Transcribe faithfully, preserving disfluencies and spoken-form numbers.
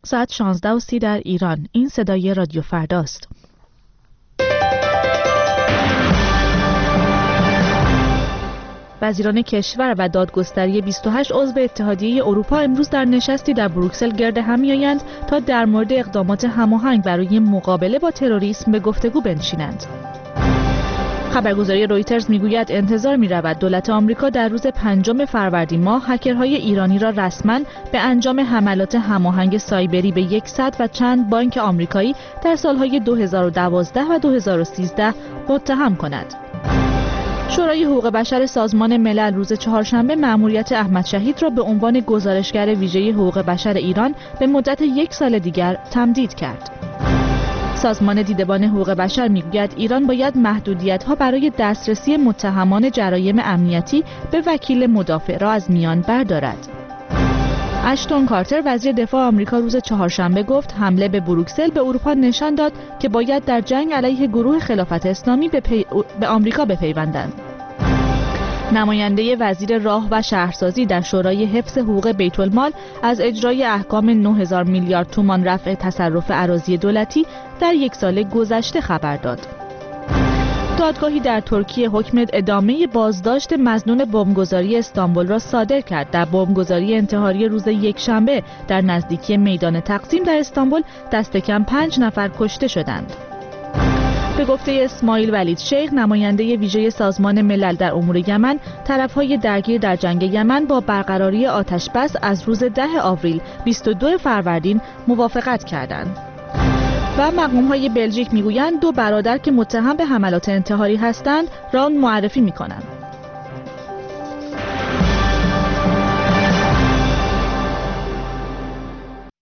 ساعت شانزده و سی در ایران. این صدای رادیو فرداست. وزیران کشور و دادگستری بیست و هشت عضو اتحادیه اروپا امروز در نشستی در بروکسل گرد هم می‌آیند تا در مورد اقدامات هماهنگ برای مقابله با تروریسم به گفتگو بنشینند. خبرگزاری رویترز میگوید انتظار می‌رود دولت آمریکا در روز پنجم فروردین ماه هکرهای ایرانی را رسما به انجام حملات هماهنگ سایبری به صد و چند بانک آمریکایی در سالهای دو هزار و دوازده و دو هزار و سیزده متهم کند. شورای حقوق بشر سازمان ملل روز چهارشنبه مأموریت احمد شهید را به عنوان گزارشگر ویژه حقوق بشر ایران به مدت یک سال دیگر تمدید کرد. سازمان دیدبان حقوق بشر میگوید ایران باید محدودیت‌ها برای دسترسی متهمان جرایم امنیتی به وکیل مدافع را از میان بردارد. اشتون کارتر وزیر دفاع آمریکا روز چهارشنبه گفت حمله به بروکسل به اروپا نشان داد که باید در جنگ علیه گروه خلافت اسلامی به, پی... به آمریکا بپیوندند. نماینده وزیر راه و شهرسازی در شورای حفظ حقوق بیت المال از اجرای احکام نه هزار میلیارد تومان رفع تصرف اراضی دولتی در یک سال گذشته خبر داد. دادگاهی در ترکیه حکم ادامه بازداشت مظنون بمبگذاری استانبول را صادر کرد. در بمبگذاری انتحاری روز یکشنبه در نزدیکی میدان تقسیم در استانبول دست کم پنج نفر کشته شدند. به گفته اسماعیل ولید شیخ نماینده ویژه سازمان ملل در امور یمن، طرف‌های درگیر در جنگ یمن با برقراری آتش‌بس از روز ده آوریل بیست و دو فروردین موافقت کردند. و مقام‌های بلژیک میگویند دو برادر که متهم به حملات انتحاری هستند را معرفی می‌کنند.